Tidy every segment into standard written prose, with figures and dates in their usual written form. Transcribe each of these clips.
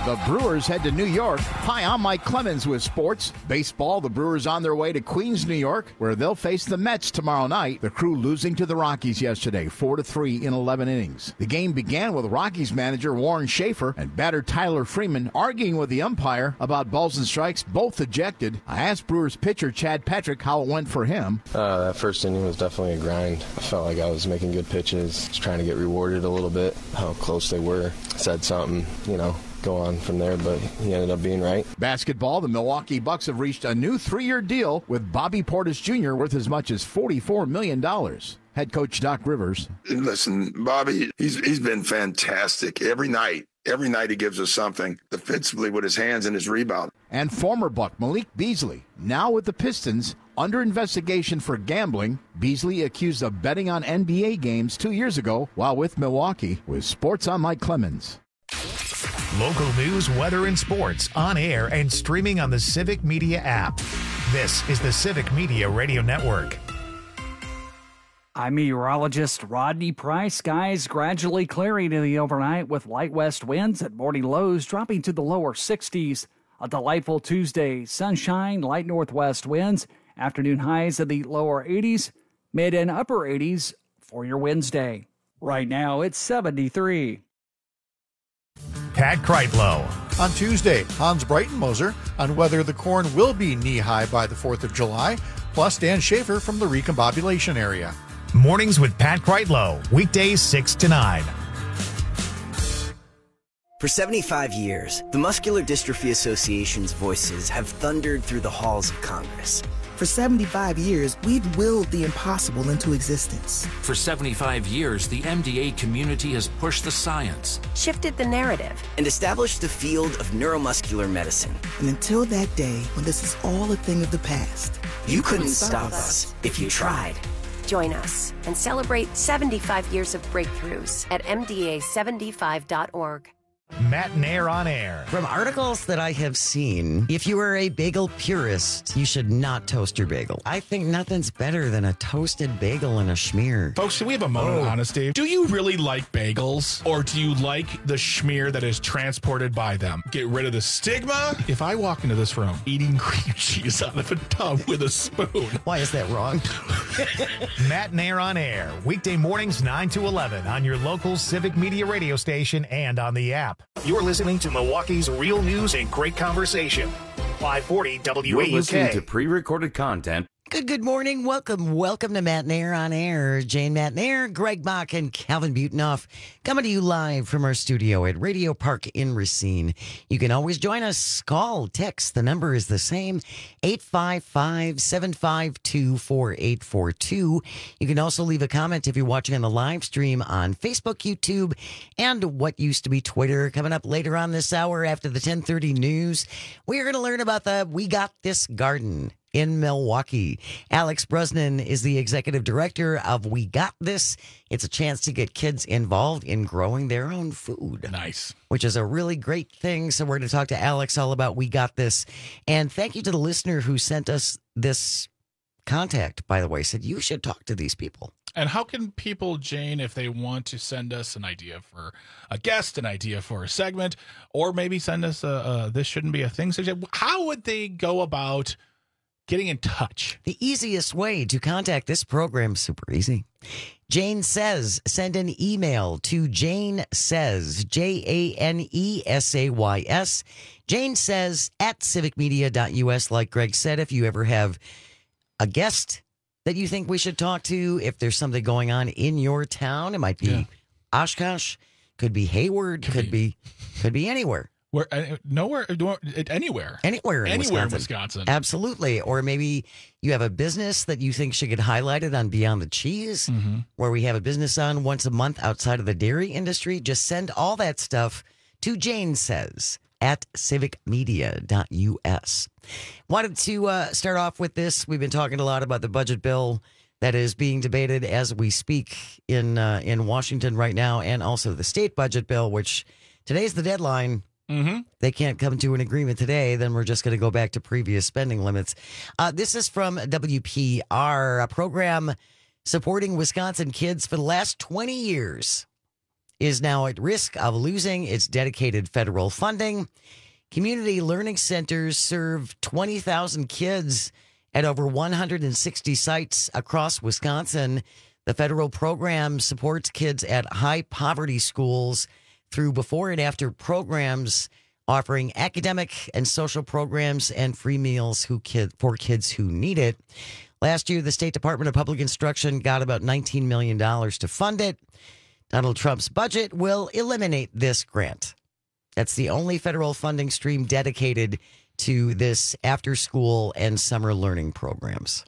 The Brewers head to New York. Hi, I'm Mike Clemens with sports. Baseball, the Brewers on their way to Queens, New York, where they'll face the Mets tomorrow night. The Crew losing to the Rockies yesterday, 4-3 in 11 innings. The game began with Rockies manager Warren Schaefer and batter Tyler Freeman arguing with the umpire about balls and strikes, both ejected. I asked Brewers pitcher Chad Patrick how it went for him. That first inning was definitely a grind. I felt like I was making good pitches, just trying to get rewarded a little bit, how close they were. Said something, go on from there, but he ended up being right. Basketball, the Milwaukee Bucks have reached a new 3-year deal with Bobby Portis Jr. worth as much as $44 million. Head coach Doc Rivers. Listen, Bobby, he's been fantastic every night. Every night he gives us something defensively with his hands and his rebound. And former Buck Malik Beasley, now with the Pistons, under investigation for gambling. Beasley accused of betting on NBA games 2 years ago while with Milwaukee. With sports, I'm Mike Clemens. Local news, weather, and sports on air and streaming on the Civic Media app. This is the Civic Media Radio Network. I'm meteorologist Rodney Price. Skies gradually clearing in the overnight with light west winds at morning lows dropping to the lower 60s. A delightful Tuesday. Sunshine, light northwest winds. Afternoon highs in the lower 80s, mid and upper 80s for your Wednesday. Right now, it's 73. Pat Kreitlow. On Tuesday, Hans Breitenmoser on whether the corn will be knee-high by the 4th of July, plus Dan Schaefer from the recombobulation area. Mornings with Pat Kreitlow, weekdays 6 to 9. For 75 years, the Muscular Dystrophy Association's voices have thundered through the halls of Congress. For 75 years, we've willed the impossible into existence. For 75 years, the MDA community has pushed the science, shifted the narrative, and established the field of neuromuscular medicine. And until that day, when this is all a thing of the past, you couldn't stop us if you tried. Join us and celebrate 75 years of breakthroughs at MDA75.org. Matt Nair on air. From articles that I have seen, if you are a bagel purist, you should not toast your bagel. I think nothing's better than a toasted bagel and a schmear. Folks, can we have a moment of honesty? Do you really like bagels, or do you like the schmear that is transported by them? Get rid of the stigma. If I walk into this room eating cream cheese out of a tub with a spoon. Why is that wrong? Matt Nair on air. Weekday mornings 9 to 11 on your local Civic Media radio station and on the app. You're listening to Milwaukee's real news and great conversation. 540 WAUK. You're listening to pre-recorded content. Good morning. Welcome to Matt Nair on air. Jane Matt Nair, Greg Bach, and Calvin Butenhoff coming to you live from our studio at Radio Park in Racine. You can always join us. Call, text. The number is the same, 855-752-4842. You can also leave a comment if you're watching on the live stream on Facebook, YouTube, and what used to be Twitter. Coming up later on this hour after the 10:30 news, we're going to learn about the We Got This Garden in Milwaukee. Alex Brosnan is the executive director of We Got This. It's a chance to get kids involved in growing their own food. Nice. Which is a really great thing. So we're going to talk to Alex all about We Got This. And thank you to the listener who sent us this contact, by the way, said you should talk to these people. And how can people, Jane, if they want to send us an idea for a guest, an idea for a segment, or maybe send us a This Shouldn't Be a Thing suggestion, how would they go about getting in touch? The easiest way to contact this program, super easy. Jane Says, send an email to Jane Says, JANESAYS, Jane Says at civicmedia.us. Like Greg said, if you ever have a guest that you think we should talk to, if there's something going on in your town, it might be Oshkosh, could be Hayward, could be anywhere. Where anywhere in Wisconsin. Absolutely. Or maybe you have a business that you think should get highlighted on Beyond the Cheese, where we have a business on once a month outside of the dairy industry. Just send all that stuff to Jane Says at civicmedia.us. Wanted to start off with this. We've been talking a lot about the budget bill that is being debated as we speak in Washington right now, and also the state budget bill, which today's the deadline. They can't come to an agreement today, then we're just going to go back to previous spending limits. This is from WPR, a program supporting Wisconsin kids for the last 20 years. is now at risk of losing its dedicated federal funding. Community learning centers serve 20,000 kids at over 160 sites across Wisconsin. The federal program supports kids at high poverty schools through before and after programs offering academic and social programs and free meals for kids who need it. Last year, the State Department of Public Instruction got about $19 million to fund it. Donald Trump's budget will eliminate this grant. That's the only federal funding stream dedicated to this after-school and summer learning programs.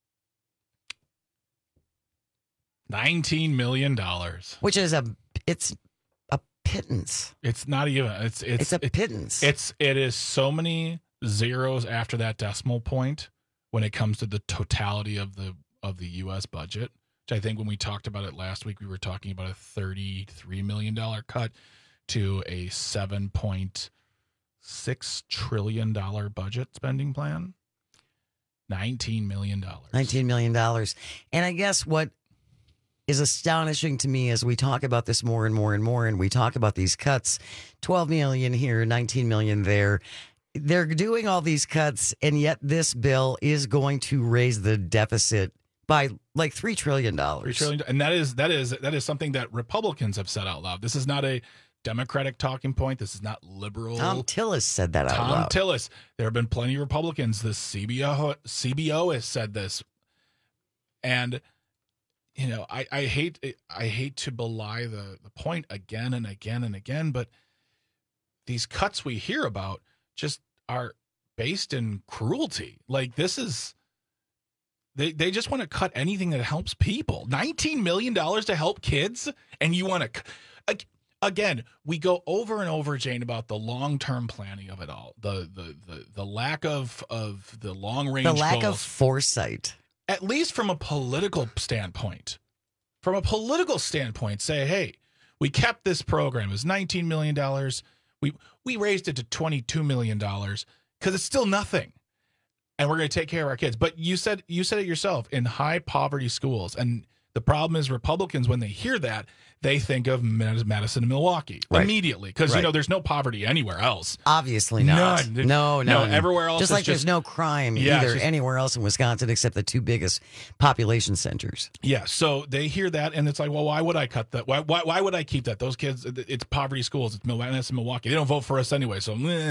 $19 million. Which is it's a pittance. It's not even. It's a pittance. It is so many zeros after that decimal point when it comes to the totality of the U.S. budget. Which I think when we talked about it last week, we were talking about a $33 million cut to a $7.6 trillion budget spending plan. $19 million. $19 million. And I guess what is astonishing to me as we talk about this more and more and more, and we talk about these cuts, 12 million here, 19 million there. They're doing all these cuts, and yet this bill is going to raise the deficit by like $3 trillion. $3 trillion. And that is something that Republicans have said out loud. This is not a Democratic talking point. This is not liberal. Tom Tillis said that out loud. Tom Tillis. There have been plenty of Republicans. The CBO has said this. And, you know, I hate to belie the point again and again and again, but these cuts we hear about just are based in cruelty. Like, this is... They just want to cut anything that helps people. $19 million to help kids, and you want to... Again, we go over and over, Jane, about the long-term planning of it all. The lack of the long-range goals. The lack of foresight. At least from a political standpoint. From a political standpoint, say, hey, we kept this program. It was $19 million. We raised it to $22 million because it's still nothing. And we're going to take care of our kids. But you said it yourself, in high poverty schools. And the problem is Republicans, when they hear that, they think of Madison and Milwaukee immediately. Because, you know, there's no poverty anywhere else. Obviously not. None. No. Everywhere else just like there's no crime either anywhere else in Wisconsin except the two biggest population centers. Yeah, so they hear that, and it's like, well, why would I cut that? Why would I keep that? Those kids, it's poverty schools. It's Madison and Milwaukee. They don't vote for us anyway.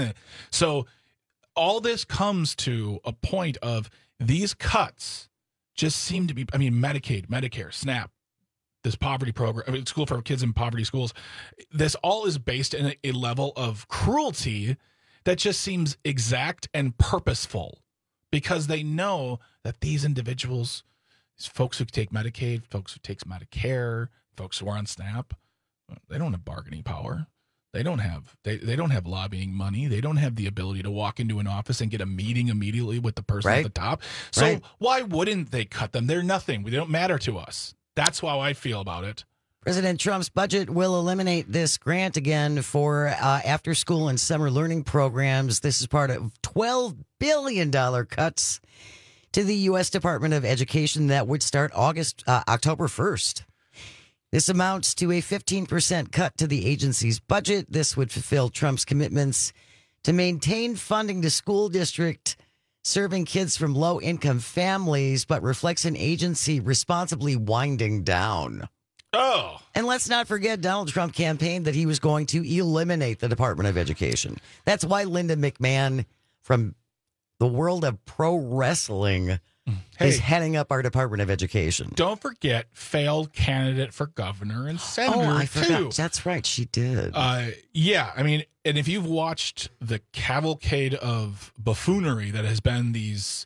So all this comes to a point of these cuts just seem to be, I mean, Medicaid, Medicare, SNAP, this poverty program, school for kids in poverty schools, this all is based in a level of cruelty that just seems exact and purposeful because they know that these individuals, these folks who take Medicaid, folks who take Medicare, folks who are on SNAP, they don't have bargaining power. They don't have lobbying money. They don't have the ability to walk into an office and get a meeting immediately with the person at the top. So why wouldn't they cut them? They're nothing. They don't matter to us. That's how I feel about it. President Trump's budget will eliminate this grant again for after-school and summer learning programs. This is part of $12 billion cuts to the U.S. Department of Education that would start October 1st. This amounts to a 15% cut to the agency's budget. This would fulfill Trump's commitments to maintain funding to school district serving kids from low-income families, but reflects an agency responsibly winding down. Oh. And let's not forget, Donald Trump campaigned that he was going to eliminate the Department of Education. That's why Linda McMahon from the world of pro wrestling is heading up our Department of Education. Don't forget, failed candidate for governor and senator, I forgot. too. That's right, she did. Yeah, I mean, and if you've watched the cavalcade of buffoonery that has been these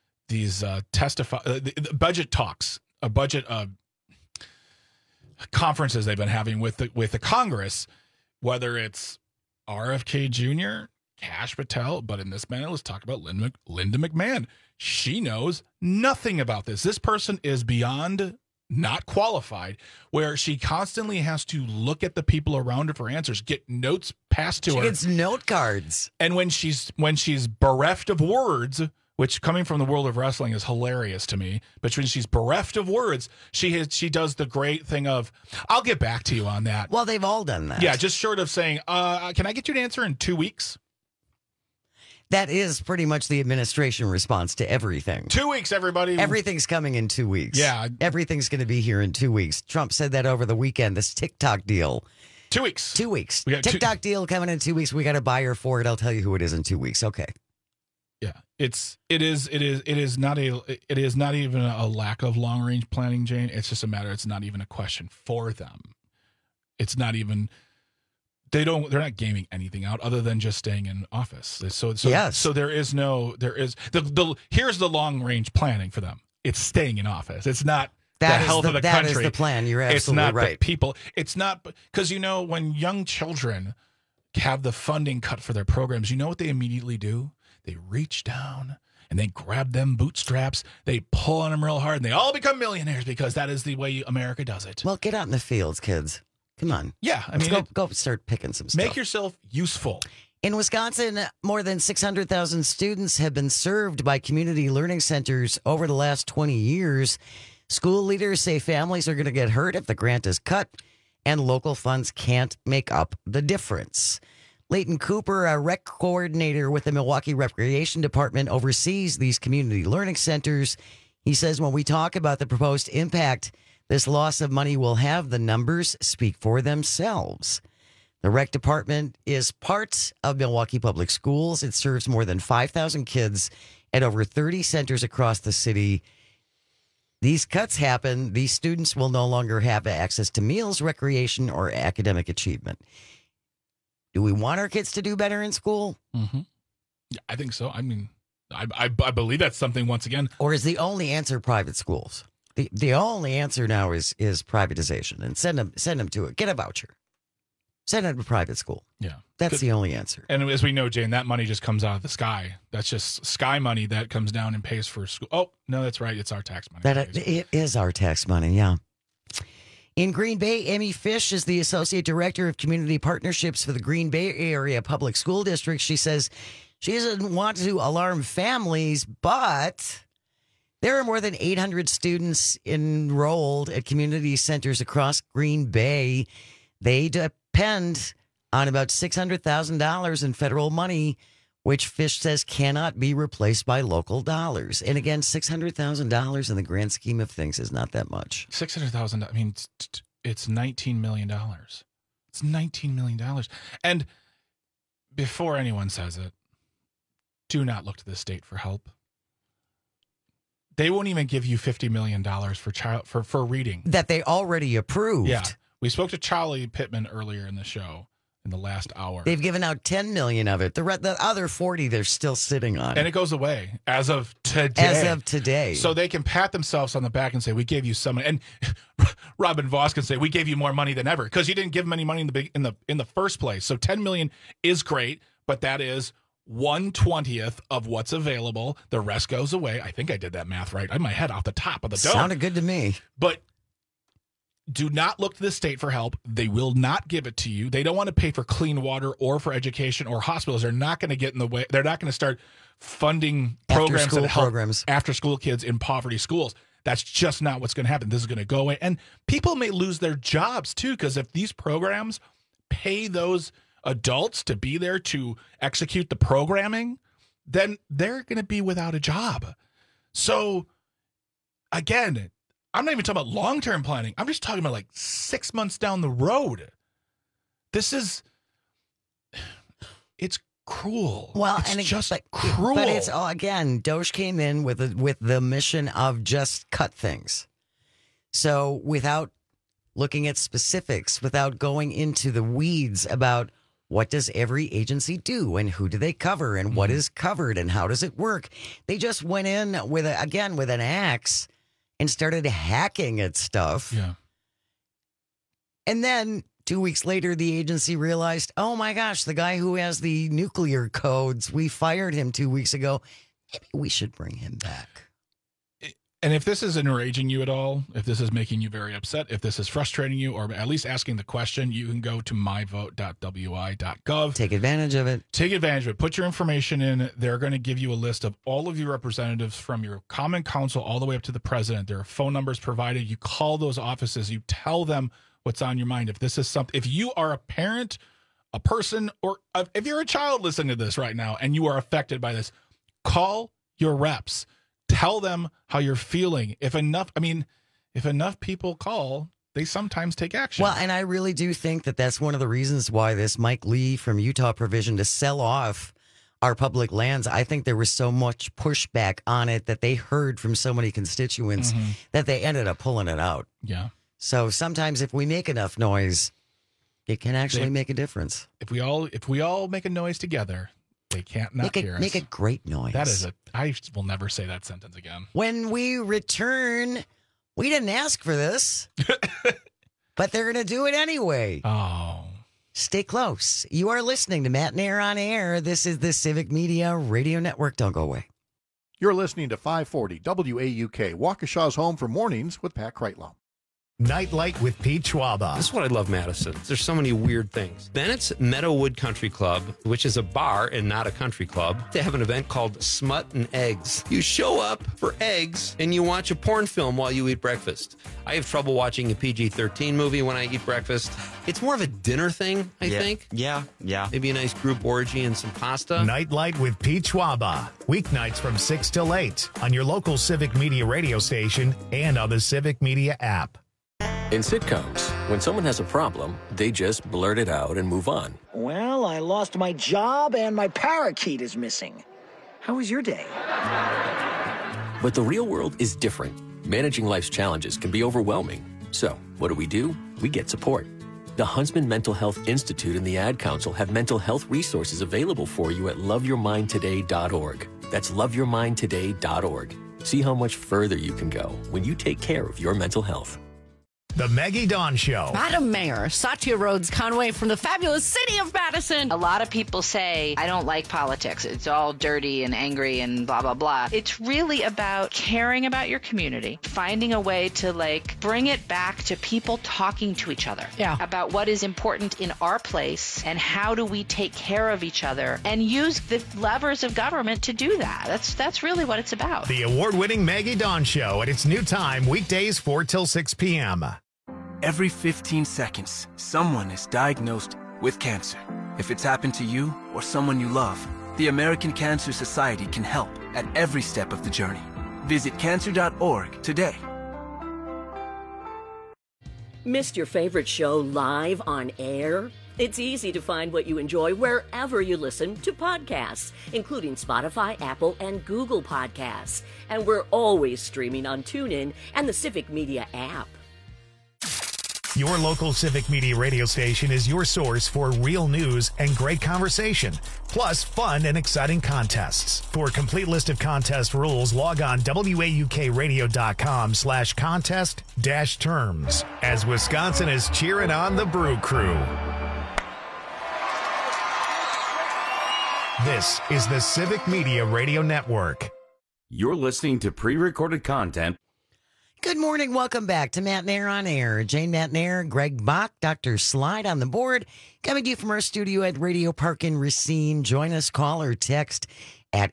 budget talks, budget conferences they've been having with the Congress, whether it's RFK Jr., Kash Patel, but in this matter, let's talk about Linda McMahon. She knows nothing about this. This person is beyond not qualified, where she constantly has to look at the people around her for answers, get notes passed to her. She gets note cards. And when she's bereft of words which coming from the world of wrestling is hilarious to me. But when she's bereft of words, she does the great thing of, I'll get back to you on that. Well, they've all done that. Yeah, just short of saying, can I get you an answer in 2 weeks? That is pretty much the administration response to everything. 2 weeks, everybody. Everything's coming in 2 weeks. Yeah. Everything's going to be here in 2 weeks. Trump said that over the weekend, this TikTok deal. 2 weeks. 2 weeks. We got TikTok deal coming in 2 weeks. We got a buyer for it. I'll tell you who it is in 2 weeks. Okay. Yeah. It is not even a lack of long range planning, Jane. It's just a matter. It's not even a question for them. It's not even. They're not gaming anything out other than just staying in office. So yes. So here's the long range planning for them. It's staying in office. It's not the health of the country. That is the plan. You're absolutely right. It's not right. the people. It's not because when young children have the funding cut for their programs, you know what they immediately do? They reach down and they grab them bootstraps. They pull on them real hard, and they all become millionaires because that is the way America does it. Well, get out in the fields, kids. Come on. Yeah, go start picking some stuff. Make yourself useful. In Wisconsin, more than 600,000 students have been served by community learning centers over the last 20 years. School leaders say families are going to get hurt if the grant is cut, and local funds can't make up the difference. Leighton Cooper, a rec coordinator with the Milwaukee Recreation Department, oversees these community learning centers. He says when we talk about the proposed impact this loss of money will have, the numbers speak for themselves. The rec department is part of Milwaukee Public Schools. It serves more than 5,000 kids at over 30 centers across the city. These cuts happen. These students will no longer have access to meals, recreation, or academic achievement. Do we want our kids to do better in school? Mm-hmm. Yeah, I think so. I mean, I believe that's something, once again. Or is the only answer private schools? The only answer now is privatization, and send them to it. Get a voucher. Send them to private school. Yeah. That's the only answer. And as we know, Jane, that money just comes out of the sky. That's just sky money that comes down and pays for school. Oh, no, that's right. It's our tax money. It is our tax money, yeah. In Green Bay, Amy Fish is the Associate Director of Community Partnerships for the Green Bay Area Public School District. She says she doesn't want to alarm families, but there are more than 800 students enrolled at community centers across Green Bay. They depend on about $600,000 in federal money, which Fish says cannot be replaced by local dollars. And again, $600,000 in the grand scheme of things is not that much. $600,000. I mean, it's $19 million. It's $19 million. And before anyone says it, do not look to the state for help. They won't even give you $50 million for reading that they already approved. Yeah, we spoke to Charlie Pittman earlier in the show in the last hour. They've given out $10 million of it. The other 40 they're still sitting on, and it goes away as of today. So they can pat themselves on the back and say, "We gave you some." And Robin Voss can say, "We gave you more money than ever," because you didn't give them any money in the first place. So $10 million is great, but that is 1/20th of what's available. The rest goes away. I think I did that math right. I had my head off the top of the dome. Sounded good to me. But do not look to the state for help. They will not give it to you. They don't want to pay for clean water or for education or hospitals. They're not going to get in the way. They're not going to start funding programs that help after-school kids in poverty schools. That's just not what's going to happen. This is going to go away. And people may lose their jobs, too, because if these programs pay those adults to be there to execute the programming, then they're going to be without a job. So, again, I'm not even talking about long-term planning. I'm just talking about like 6 months down the road. It's cruel. Well, it's just cruel. But it's all, again, Doge came in with the mission of just cut things. So without looking at specifics, without going into the weeds about what does every agency do and who do they cover and what is covered and how does it work, they just went in with an axe and started hacking at stuff. Yeah. And then 2 weeks later, the agency realized, oh my gosh, the guy who has the nuclear codes, we fired him 2 weeks ago. Maybe we should bring him back. And if this is enraging you at all, if this is making you very upset, if this is frustrating you, or at least asking the question, you can go to myvote.wi.gov. Take advantage of it. Take advantage of it. Put your information in. They're going to give you a list of all of your representatives from your common council all the way up to the president. There are phone numbers provided. You call those offices. You tell them what's on your mind. If this is something, if you are a parent, a person, or if you're a child listening to this right now and you are affected by this, call your reps. Tell them how you're feeling. If enough people call, they sometimes take action. Well, and I really do think that that's one of the reasons why this Mike Lee from Utah provision to sell off our public lands, I think there was so much pushback on it that they heard from so many constituents that they ended up pulling it out. Yeah. So sometimes if we make enough noise, it can actually make a difference. If we all make a noise together, they can't not hear us. Make a great noise. I will never say that sentence again. When we return, we didn't ask for this, but they're going to do it anyway. Oh. Stay close. You are listening to Matt Nair on Air. This is the Civic Media Radio Network. Don't go away. You're listening to 540 WAUK, Waukesha's home for mornings with Pat Kreitlow. Nightlight with Pete Schwaba. This is what I love, Madison. There's so many weird things. Bennett's Meadowood Country Club, which is a bar and not a country club, they have an event called Smut and Eggs. You show up for eggs and you watch a porn film while you eat breakfast. I have trouble watching a PG-13 movie when I eat breakfast. It's more of a dinner thing, I think. Yeah. Maybe a nice group orgy and some pasta. Nightlight with Pete Schwaba. Weeknights from 6 till 8 on your local Civic Media radio station and on the Civic Media app. In sitcoms, when someone has a problem, they just blurt it out and move on. Well, I lost my job and my parakeet is missing. How was your day? But the real world is different. Managing life's challenges can be overwhelming. So, what do? We get support. The Huntsman Mental Health Institute and the Ad Council have mental health resources available for you at loveyourmindtoday.org. That's loveyourmindtoday.org. See how much further you can go when you take care of your mental health. The Maggie Dawn Show. Madam Mayor, Satya Rhodes Conway from the fabulous city of Madison. A lot of people say, I don't like politics. It's all dirty and angry and blah, blah, blah. It's really about caring about your community, finding a way to bring it back to people talking to each other about what is important in our place and how do we take care of each other and use the levers of government to do that. That's really what it's about. The award-winning Maggie Dawn Show at its new time, weekdays 4 till 6 p.m. Every 15 seconds, someone is diagnosed with cancer. If it's happened to you or someone you love, the American Cancer Society can help at every step of the journey. Visit cancer.org today. Missed your favorite show live on air? It's easy to find what you enjoy wherever you listen to podcasts, including Spotify, Apple, and Google Podcasts. And we're always streaming on TuneIn and the Civic Media app. Your local Civic Media radio station is your source for real news and great conversation, plus fun and exciting contests. For a complete list of contest rules, log on waukradio.com/contest-terms as Wisconsin is cheering on the Brew Crew. This is the Civic Media Radio Network. You're listening to pre-recorded content. Good morning. Welcome back to Matt Nair on Air. Jane Matt Nair, Greg Bach, Dr. Slide on the board. Coming to you from our studio at Radio Park in Racine. Join us, call or text at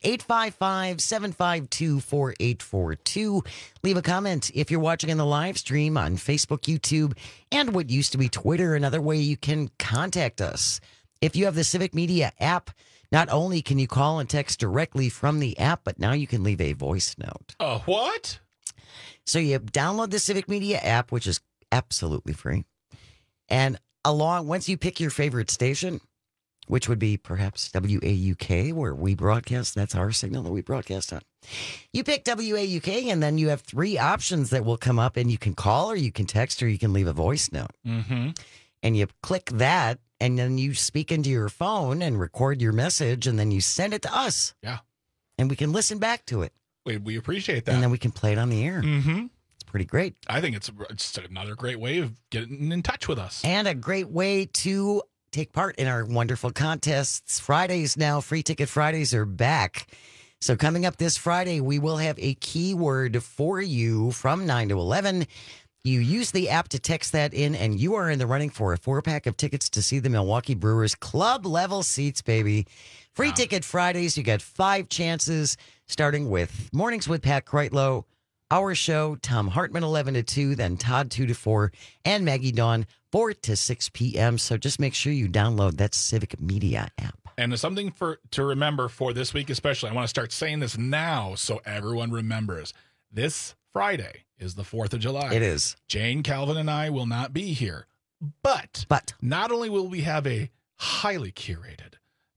855-752-4842. Leave a comment if you're watching in the live stream on Facebook, YouTube, and what used to be Twitter. Another way you can contact us. If you have the Civic Media app, not only can you call and text directly from the app, but now you can leave a voice note. What? So you download the Civic Media app, which is absolutely free. And once you pick your favorite station, which would be perhaps WAUK, where we broadcast, that's our signal that we broadcast on. You pick WAUK, and then you have 3 options that will come up, and you can call, or you can text, or you can leave a voice note. Mm-hmm. And you click that, and then you speak into your phone and record your message, and then you send it to us. Yeah. And we can listen back to it. We appreciate that. And then we can play it on the air. Mm-hmm. It's pretty great. I think it's another great way of getting in touch with us. And a great way to take part in our wonderful contests. Fridays now, Free Ticket Fridays are back. So coming up this Friday, we will have a keyword for you from 9 to 11. You use the app to text that in, and you are in the running for a 4-pack of tickets to see the Milwaukee Brewers club level seats, baby. Free Ticket Fridays. You got 5 chances, starting with Mornings with Pat Kreitlow, our show, Tom Hartman, 11 to 2, then Todd, 2 to 4, and Maggie Dawn, 4 to 6 p.m. So just make sure you download that Civic Media app. And something to remember for this week especially, I want to start saying this now so everyone remembers. This Friday is the 4th of July. It is. Jane, Calvin, and I will not be here. But not only will we have a highly curated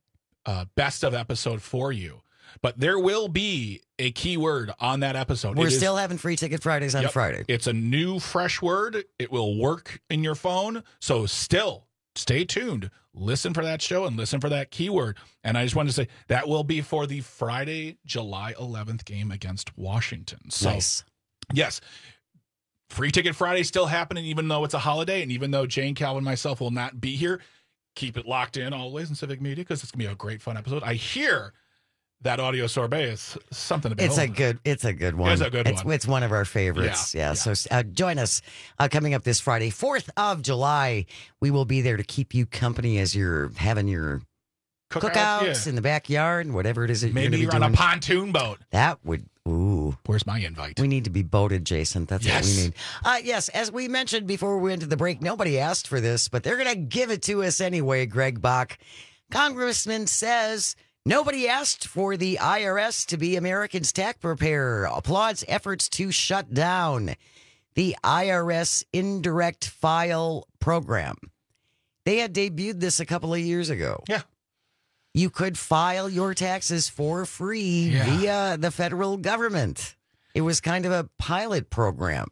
best of episode for you, but there will be a keyword on that episode. We're still having Free Ticket Fridays on Friday. It's a new, fresh word. It will work in your phone. So still stay tuned. Listen for that show and listen for that keyword. And I just wanted to say that will be for the Friday, July 11th game against Washington. So, nice. Yes, Free Ticket Friday still happening, even though it's a holiday. And even though Jane, Calvin, and myself will not be here, keep it locked in always in Civic Media because it's going to be a great, fun episode. I hear that audio sorbet is something to behold. It's a good one. It's a good one. It's one of our favorites. Yeah. So join us coming up this Friday, 4th of July. We will be there to keep you company as you're having your cookouts in the backyard and whatever it is that maybe you're on a pontoon boat. That would. Ooh. Where's my invite? We need to be boated, Jason. That's what we need. Yes, as we mentioned before we went to the break, nobody asked for this, but they're going to give it to us anyway, Greg Bach. Congressman says nobody asked for the IRS to be Americans' tax preparer. Applauds efforts to shut down the IRS indirect file program. They had debuted this a couple of years ago. Yeah. You could file your taxes for free via the federal government. It was kind of a pilot program.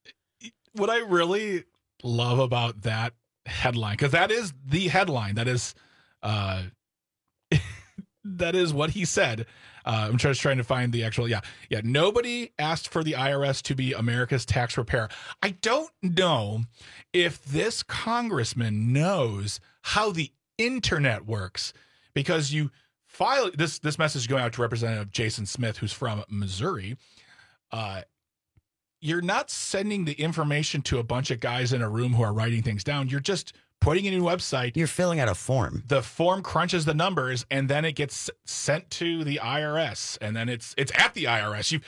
What I really love about that headline, because that is the headline, that is that is what he said. I'm just trying to find the actual, nobody asked for the IRS to be America's tax preparer. I don't know if this congressman knows how the internet works, because you file this message going out to Representative Jason Smith, who's from Missouri. You're not sending the information to a bunch of guys in a room who are writing things down. You're just putting it in a website. You're filling out a form. The form crunches the numbers, and then it gets sent to the IRS, and then it's at the IRS.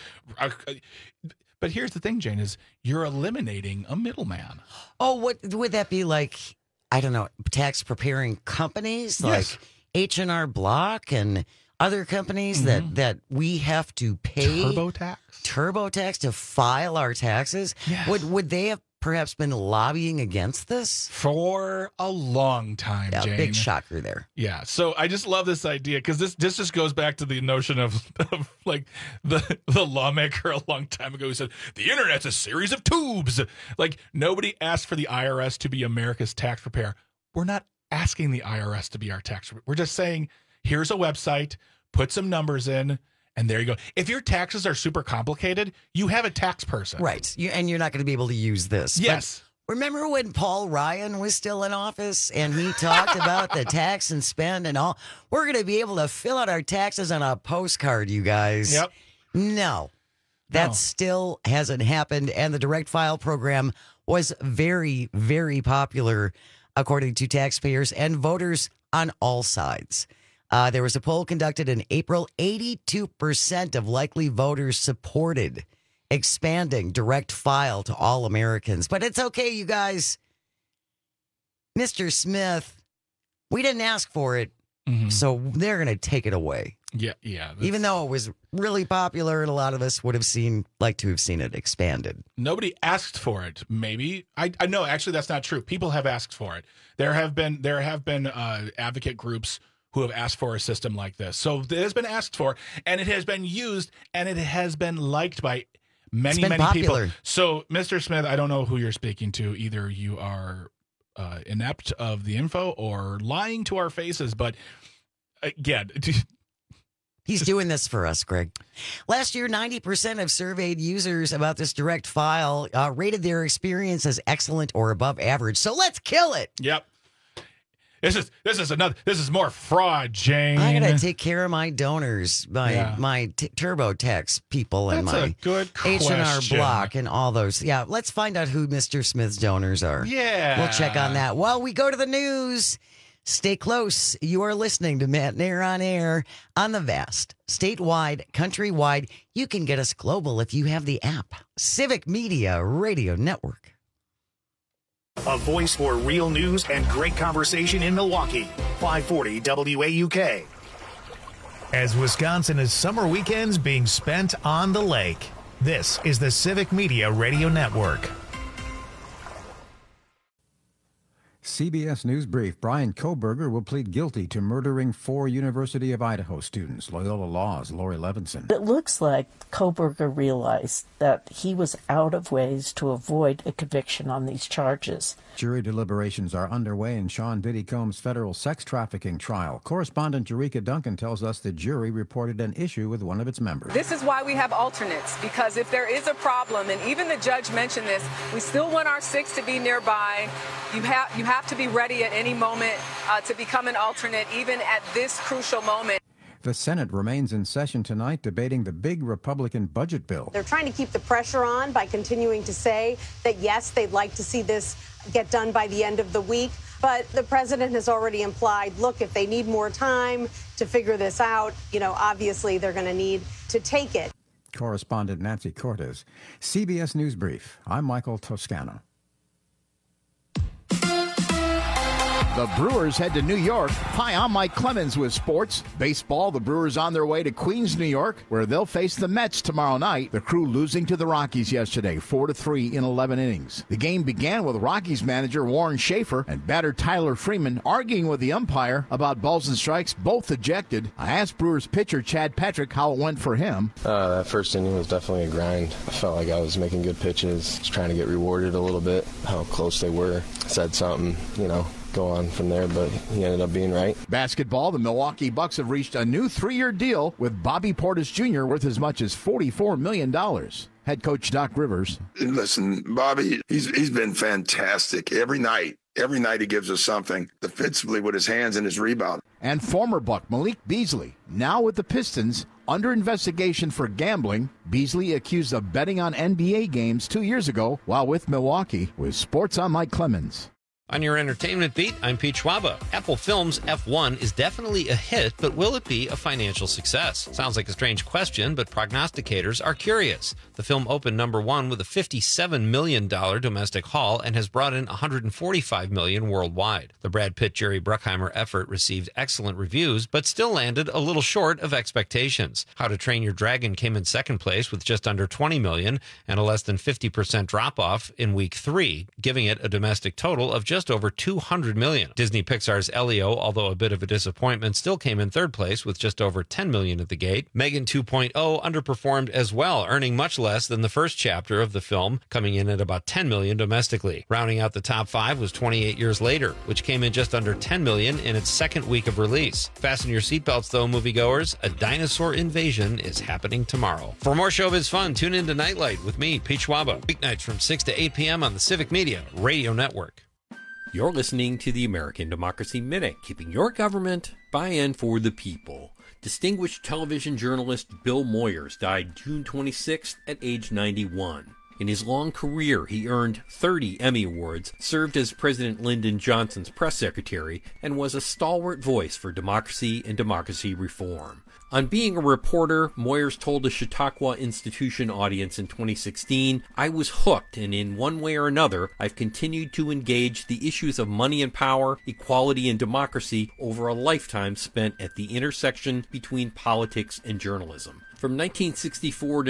But here's the thing, Jane, is you're eliminating a middleman. Oh, what would that be like? I don't know, tax preparing companies like H&R Block and other companies that we have to pay TurboTax to file our taxes. Yes. Would they have perhaps been lobbying against this for a long time? Jane. Big shocker there. Yeah, so I just love this idea because this just goes back to the notion of like the lawmaker a long time ago who said the internet's a series of tubes. Like, nobody asked for the IRS to be America's tax preparer. We're not asking the IRS to be our tax preparer. We're just saying, here's a website, put some numbers in, and there you go. If your taxes are super complicated, you have a tax person. Right. And you're not going to be able to use this. Yes. But remember when Paul Ryan was still in office and he talked about the tax and spend and all? We're going to be able to fill out our taxes on a postcard, you guys. Yep. No. That still hasn't happened. And the direct file program was very, very popular, according to taxpayers and voters on all sides. There was a poll conducted in April. 82% of likely voters supported expanding direct file to all Americans. But it's okay, you guys. Mr. Smith, we didn't ask for it, so they're going to take it away. Yeah. Even though it was really popular and a lot of us would have liked to have seen it expanded. Nobody asked for it. Maybe I know. Actually, that's not true. People have asked for it. There have been advocate groups who have asked for a system like this. So it has been asked for, and it has been used, and it has been liked by many popular people. So, Mr. Smith, I don't know who you're speaking to. Either you are inept of the info or lying to our faces. But again, he's doing this for us, Greg. Last year, 90% of surveyed users about this direct file rated their experience as excellent or above average. So let's kill it. Yep. This is more fraud, Jane. I gotta take care of my donors, my TurboTax people, and That's my a good H&R question. Block and all those. Yeah, let's find out who Mr. Smith's donors are. Yeah. We'll check on that. While we go to the news, stay close. You are listening to Matt Nair on Air on the vast, statewide, countrywide. You can get us global if you have the app. Civic Media Radio Network. A voice for real news and great conversation in Milwaukee. 540 WAUK. As Wisconsin is summer weekends being spent on the lake, this is the Civic Media Radio Network. CBS News Brief. Brian Kohberger will plead guilty to murdering 4 University of Idaho students. Loyola Law's Lori Levinson. It looks like Kohberger realized that he was out of ways to avoid a conviction on these charges. Jury deliberations are underway in Sean Diddy-Combs' federal sex trafficking trial. Correspondent Jerika Duncan tells us the jury reported an issue with one of its members. This is why we have alternates, because if there is a problem, and even the judge mentioned this, we still want our 6 to be nearby. You have to be ready at any moment to become an alternate, even at this crucial moment. The Senate remains in session tonight debating the big Republican budget bill. They're trying to keep the pressure on by continuing to say that, yes, they'd like to see this get done by the end of the week. But the president has already implied, look, if they need more time to figure this out, obviously they're going to need to take it. Correspondent Nancy Cortez. CBS News Brief. I'm Michael Toscano. The Brewers head to New York. Hi, I'm Mike Clemens with sports. Baseball, the Brewers on their way to Queens, New York, where they'll face the Mets tomorrow night. The Crew losing to the Rockies yesterday, 4-3 in 11 innings. The game began with Rockies manager Warren Schaefer and batter Tyler Freeman arguing with the umpire about balls and strikes, both ejected. I asked Brewers pitcher Chad Patrick how it went for him. That first inning was definitely a grind. I felt like I was making good pitches, just trying to get rewarded a little bit, how close they were. Said something, go on from there, but he ended up being right. Basketball, the Milwaukee Bucks have reached a new 3-year deal with Bobby Portis Jr. worth as much as $44 million. Head coach Doc Rivers. Listen, Bobby, he's been fantastic every night. Every night he gives us something, defensively with his hands and his rebound. And former Buck Malik Beasley, now with the Pistons, under investigation for gambling. Beasley accused of betting on NBA games 2 years ago while with Milwaukee. With sports, I'm Mike Clemens. On your entertainment beat, I'm Pete Schwaba. Apple Films' F1 is definitely a hit, but will it be a financial success? Sounds like a strange question, but prognosticators are curious. The film opened number 1 with a $57 million domestic haul and has brought in $145 million worldwide. The Brad Pitt-Jerry Bruckheimer effort received excellent reviews, but still landed a little short of expectations. How to Train Your Dragon came in second place with just under $20 million and a less than 50% drop-off in week 3, giving it a domestic total of just over $200 million. Disney Pixar's Elio, although a bit of a disappointment, still came in third place with just over $10 million at the gate. Megan 2.0 underperformed as well, earning much less than the first chapter of the film, coming in at about $10 million domestically. Rounding out the top 5 was 28 Years Later, which came in just under $10 million in its second week of release. Fasten your seatbelts though, moviegoers. A dinosaur invasion is happening tomorrow. For more showbiz fun, tune in to Nightlight with me, Pete Schwaba, weeknights from 6 to 8 p.m. on the Civic Media Radio Network. You're listening to the American Democracy Minute, keeping your government by and for the people. Distinguished television journalist Bill Moyers died June 26th at age 91. In his long career, he earned 30 Emmy Awards, served as President Lyndon Johnson's press secretary, and was a stalwart voice for democracy and democracy reform. On being a reporter, Moyers told a Chautauqua Institution audience in 2016, "I was hooked, and in one way or another, I've continued to engage the issues of money and power, equality and democracy over a lifetime spent at the intersection between politics and journalism." From 1964 to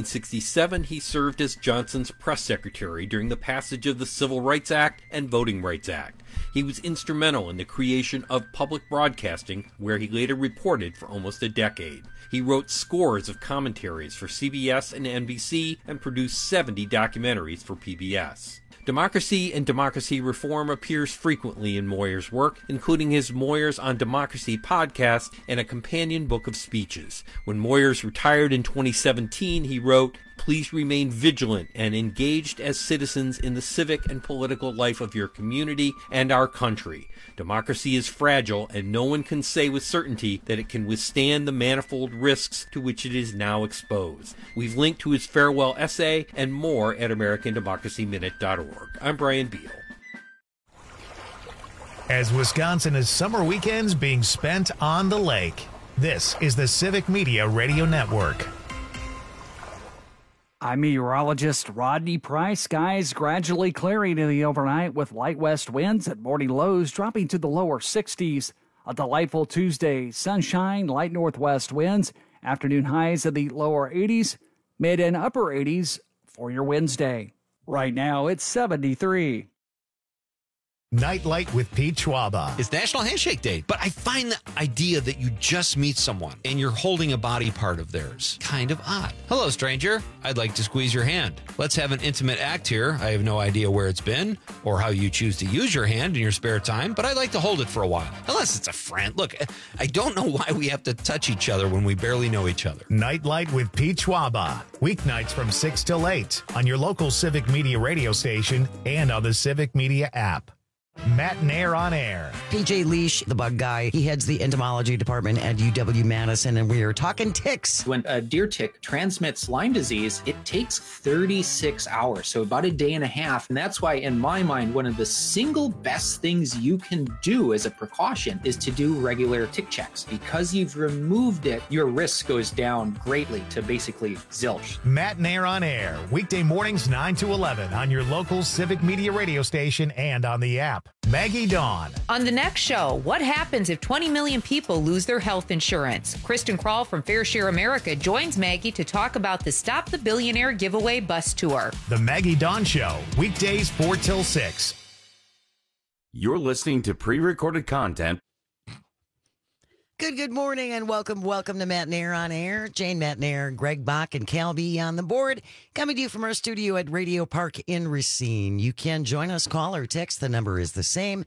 1967, he served as Johnson's press secretary during the passage of the Civil Rights Act and Voting Rights Act. He was instrumental in the creation of public broadcasting, where he later reported for almost a decade. He wrote scores of commentaries for CBS and NBC and produced 70 documentaries for PBS. Democracy and democracy reform appears frequently in Moyers' work, including his Moyers on Democracy podcast and a companion book of speeches. When Moyers retired retired in 2017, he wrote, "Please remain vigilant and engaged as citizens in the civic and political life of your community and our country. Democracy is fragile, and no one can say with certainty that it can withstand the manifold risks to which it is now exposed." We've linked to his farewell essay and more at AmericanDemocracyMinute.org. I'm Brian Beal. As Wisconsin is summer weekends being spent on the lake, this is the Civic Media Radio Network. I'm meteorologist Rodney Price. Skies gradually clearing in the overnight with light west winds at morning lows dropping to the lower 60s. A delightful Tuesday. Sunshine, light northwest winds. Afternoon highs in the lower 80s, mid and upper 80s for your Wednesday. Right now, it's 73. Nightlight with Pete Schwaba. It's National Handshake Day, but I find the idea that you just meet someone and you're holding a body part of theirs kind of odd. Hello, stranger. I'd like to squeeze your hand. Let's have an intimate act here. I have no idea where it's been or how you choose to use your hand in your spare time, but I'd like to hold it for a while. Unless it's a friend. Look, I don't know why we have to touch each other when we barely know each other. Nightlight with Pete Schwaba. Weeknights from 6 till 8 on your local Civic Media radio station and on the Civic Media app. Matt Nair on air. PJ Leash, the bug guy, he heads the entomology department at UW-Madison, and we are talking ticks. When a deer tick transmits Lyme disease, it takes 36 hours, so about a day and a half. And that's why, in my mind, one of the single best things you can do as a precaution is to do regular tick checks. Because you've removed it, your risk goes down greatly to basically zilch. Matt Nair on air, weekday mornings 9 to 11 on your local Civic Media radio station and on the app. Maggie Dawn. On the next show, what happens if 20 million people lose their health insurance? Kristen Krall from Fair Share America joins Maggie to talk about the Stop the Billionaire giveaway bus tour. The Maggie Dawn Show, weekdays 4 till 6. You're listening to pre-recorded content. Good morning and welcome to Matt Nair on air. Jane Matt Nair, Greg Bach, and Cal B on the board. Coming to you from our studio at Radio Park in Racine. You can join us, call or text. The number is the same,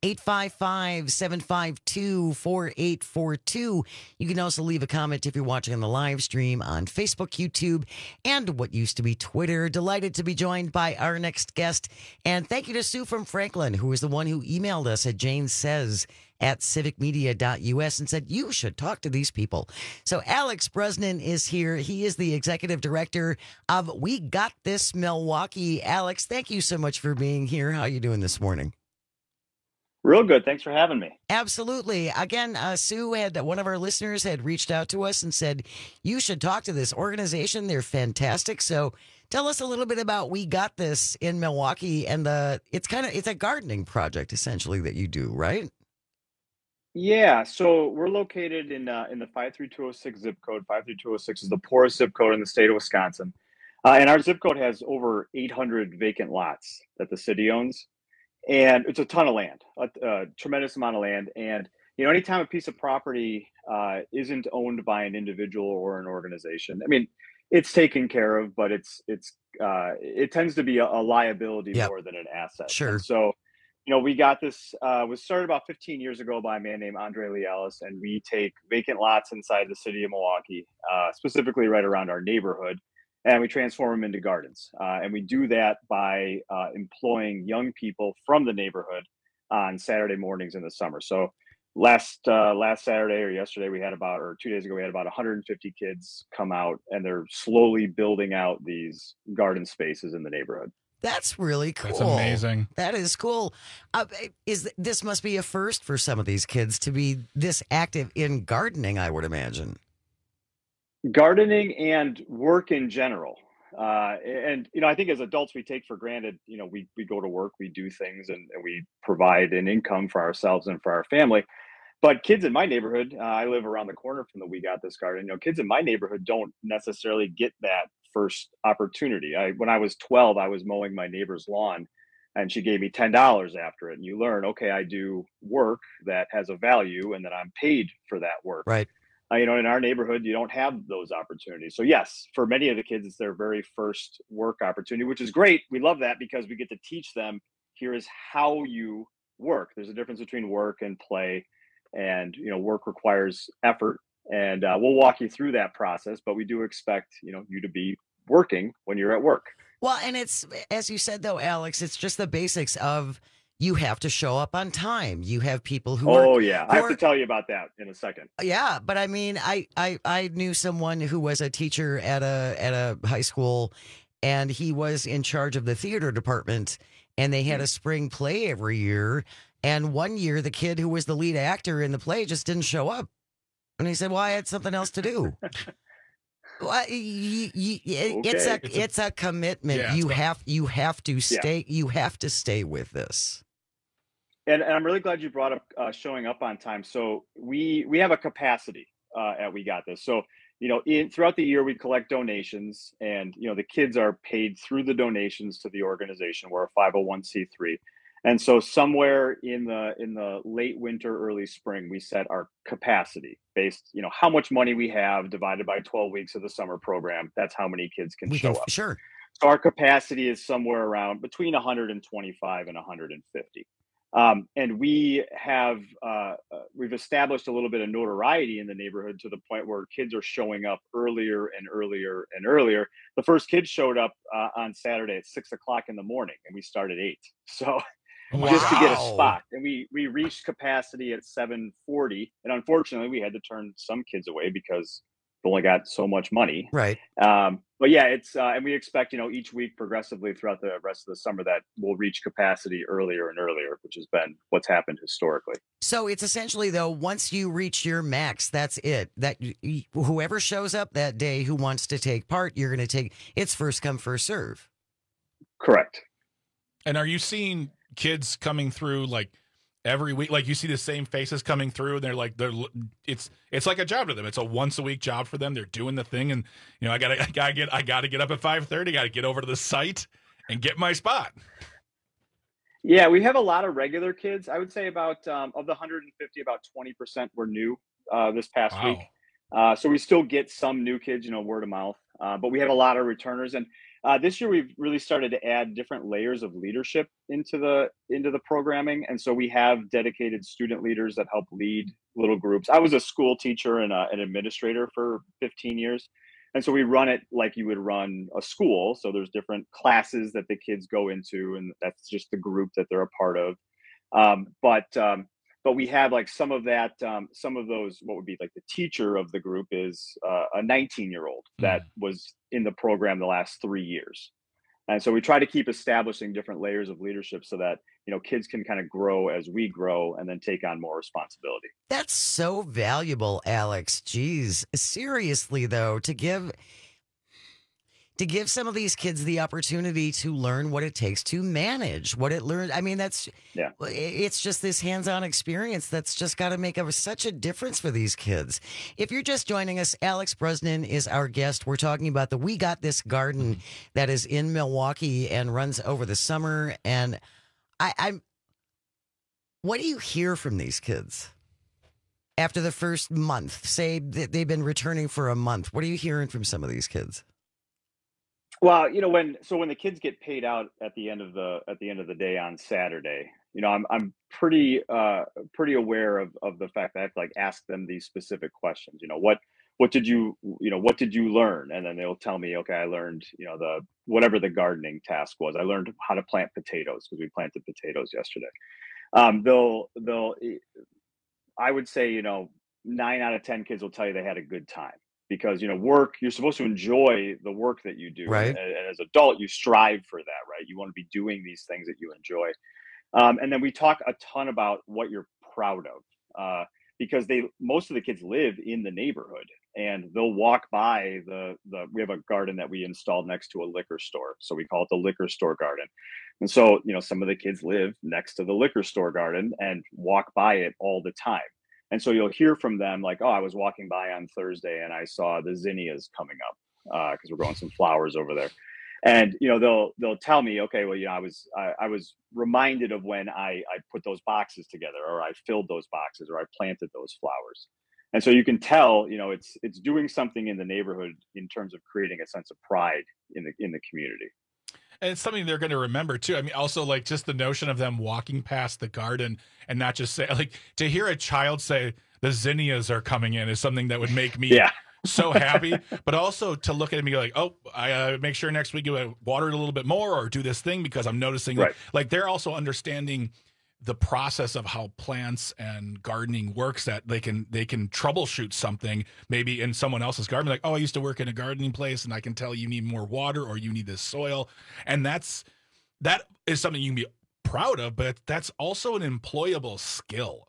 855-752-4842. You can also leave a comment if you're watching on the live stream on Facebook, YouTube, and what used to be Twitter. Delighted to be joined by our next guest. And thank you to Sue from Franklin, who is the one who emailed us at janesays@civicmedia.us and said, you should talk to these people. So Alex Brosnan is here. He is the executive director of We Got This Milwaukee. Alex, thank you so much for being here. How are you doing this morning? Real good. Thanks for having me. Absolutely. Again, Sue one of our listeners had reached out to us and said, you should talk to this organization. They're fantastic. So tell us a little bit about We Got This in Milwaukee, and it's a gardening project essentially that you do, right? Yeah, so we're located in the 53206 zip code. 53206 is the poorest zip code in the state of Wisconsin. And our zip code has over 800 vacant lots that the city owns. And it's a ton of land, a tremendous amount of land. And, anytime a piece of property isn't owned by an individual or an organization, I mean, it's taken care of, but it tends to be a liability more than an asset. Sure. And so, We Got This was started about 15 years ago by a man named Andre Lealis, and we take vacant lots inside the city of Milwaukee, specifically right around our neighborhood, and we transform them into gardens. And we do that by employing young people from the neighborhood on Saturday mornings in the summer. So last Saturday or yesterday, or 2 days ago, we had about 150 kids come out, and they're slowly building out these garden spaces in the neighborhood. That's really cool. That's amazing. That is cool. This must be a first for some of these kids to be this active in gardening, I would imagine. Gardening and work in general. And I think as adults, we take for granted, we go to work, we do things, and we provide an income for ourselves and for our family. But kids in my neighborhood, I live around the corner from the We Got This garden. Kids in my neighborhood don't necessarily get that first opportunity. When I was 12, I was mowing my neighbor's lawn, and she gave me $10 after it. And you learn, okay, I do work that has a value, and then I'm paid for that work. Right. In our neighborhood, you don't have those opportunities. So yes, for many of the kids, it's their very first work opportunity, which is great. We love that because we get to teach them, here is how you work. There's a difference between work and play. And, work requires effort, and we'll walk you through that process. But we do expect you to be working when you're at work. Well, and it's, as you said, though, Alex, it's just the basics of you have to show up on time. You have people who I have to tell you about that in a second. Yeah, but I mean, I knew someone who was a teacher at a high school, and he was in charge of the theater department, and they had a spring play every year. And one year, the kid who was the lead actor in the play just didn't show up. And he said, well, I had something else to do. Well, it's a commitment. Yeah, you have to stay. You have to stay with this. And I'm really glad you brought up showing up on time. So we have a capacity at We Got This. So throughout the year we collect donations, and the kids are paid through the donations to the organization. We're a 501c3. And so somewhere in the late winter, early spring, we set our capacity based, how much money we have divided by 12 weeks of the summer program. That's how many kids can show up. Sure. So our capacity is somewhere around between 125 and 150. And we have we've established a little bit of notoriety in the neighborhood to the point where kids are showing up earlier and earlier and earlier. The first kid showed up on Saturday at 6 o'clock in the morning, and we started 8. So just to get a spot, and we reached capacity at 7:40, and unfortunately we had to turn some kids away because we only got so much money. Right. But yeah, it's and we expect each week progressively throughout the rest of the summer that we'll reach capacity earlier and earlier, which has been what's happened historically. So it's essentially, though, once you reach your max, that's it. That whoever shows up that day who wants to take part, you're going to take. It's first come, first serve. Correct. And are you seeing kids coming through like every week? Like you see the same faces coming through, and it's like a job to them. It's a once a week job for them. They're doing the thing, and I gotta get up at 5:30. Got to get over to the site and get my spot. Yeah, we have a lot of regular kids. I would say about of the 150, about 20% were new this past week. So we still get some new kids, word of mouth. But we have a lot of returners, and this year we've really started to add different layers of leadership into the programming. And so we have dedicated student leaders that help lead little groups. I was a school teacher and an administrator for 15 years. And so we run it like you would run a school. So there's different classes that the kids go into, and that's just the group that they're a part of. But we have like some of that, some of those, what would be like the teacher of the group is a 19-year-old that was in the program the last 3 years. And so we try to keep establishing different layers of leadership so that, kids can kind of grow as we grow and then take on more responsibility. That's so valuable, Alex. Jeez. Seriously, though, to give some of these kids the opportunity to learn what it takes to manage, what it learned. I mean, it's just this hands-on experience that's just got to make such a difference for these kids. If you're just joining us, Alex Brosnan is our guest. We're talking about the We Got This garden that is in Milwaukee and runs over the summer. And what do you hear from these kids after the first month? Say that they've been returning for a month. What are you hearing from some of these kids? Well, when the kids get paid out at the end of the day on Saturday, I'm pretty aware of the fact that I have to ask them these specific questions. What did you learn? And then they'll tell me, okay, I learned whatever the gardening task was. I learned how to plant potatoes because we planted potatoes yesterday. I would say 9 out of 10 kids will tell you they had a good time. Because, work, you're supposed to enjoy the work that you do. Right. And as an adult, you strive for that, right? You want to be doing these things that you enjoy. And then we talk a ton about what you're proud of, because most of the kids live in the neighborhood, and they'll walk by we have a garden that we installed next to a liquor store. So we call it the liquor store garden. And so, some of the kids live next to the liquor store garden and walk by it all the time. And so you'll hear from them like, oh, I was walking by on Thursday and I saw the zinnias coming up because we're growing some flowers over there. And, they'll tell me, okay, well, I was reminded of when I put those boxes together, or I filled those boxes, or I planted those flowers. And so you can tell, it's doing something in the neighborhood in terms of creating a sense of pride in the community. And it's something they're going to remember too. I mean, also like just the notion of them walking past the garden and not just say, like, to hear a child say the zinnias are coming in is something that would make me so happy. But also to look at it and be like, oh, I make sure next week you water it a little bit more or do this thing because I'm noticing like they're also understanding the process of how plants and gardening works, that they can troubleshoot something maybe in someone else's garden. Like, oh, I used to work in a gardening place and I can tell you need more water or you need this soil. And that is something you can be proud of, but that's also an employable skill.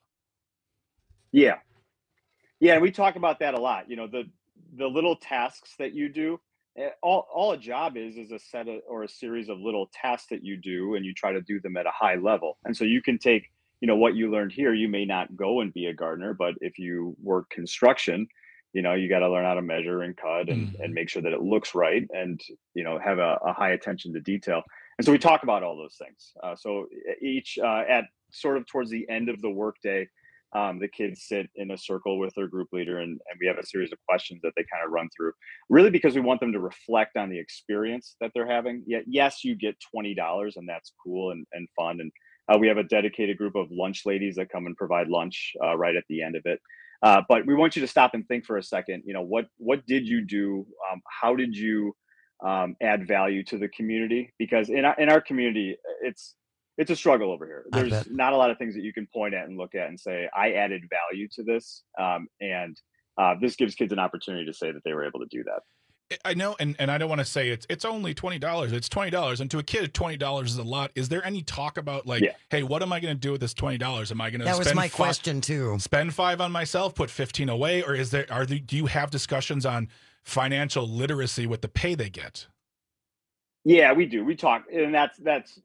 Yeah. Yeah. And we talk about that a lot. You know, the little tasks that you do, all a job is a set of, or a series of little tasks that you do, and you try to do them at a high level. And so you can take, you know, what you learned here, you may not go and be a gardener, but if you work construction, you know, you got to learn how to measure and cut and make sure that it looks right, and, you know, have a high attention to detail. And so we talk about all those things. So each at sort of towards the end of the workday, the kids sit in a circle with their group leader, and we have a series of questions that they kind of run through, really because we want them to reflect on the experience that they're having. Yes, you get $20, and that's cool and fun. And we have a dedicated group of lunch ladies that come and provide lunch right at the end of it. But we want you to stop and think for a second, you know, what did you do? How did you add value to the community? Because in our community, it's a struggle over here. There's not a lot of things that you can point at and look at and say, I added value to this. And this gives kids an opportunity to say that they were able to do that. I know, and I don't want to say it's only $20. It's $20, and to a kid, $20 is a lot. Is there any talk about hey, what am I going to do with this $20? Am I going to? That was my question too. Spend $5 on myself, put 15 away, or do you have discussions on financial literacy with the pay they get? Yeah, we do. We talk, and that's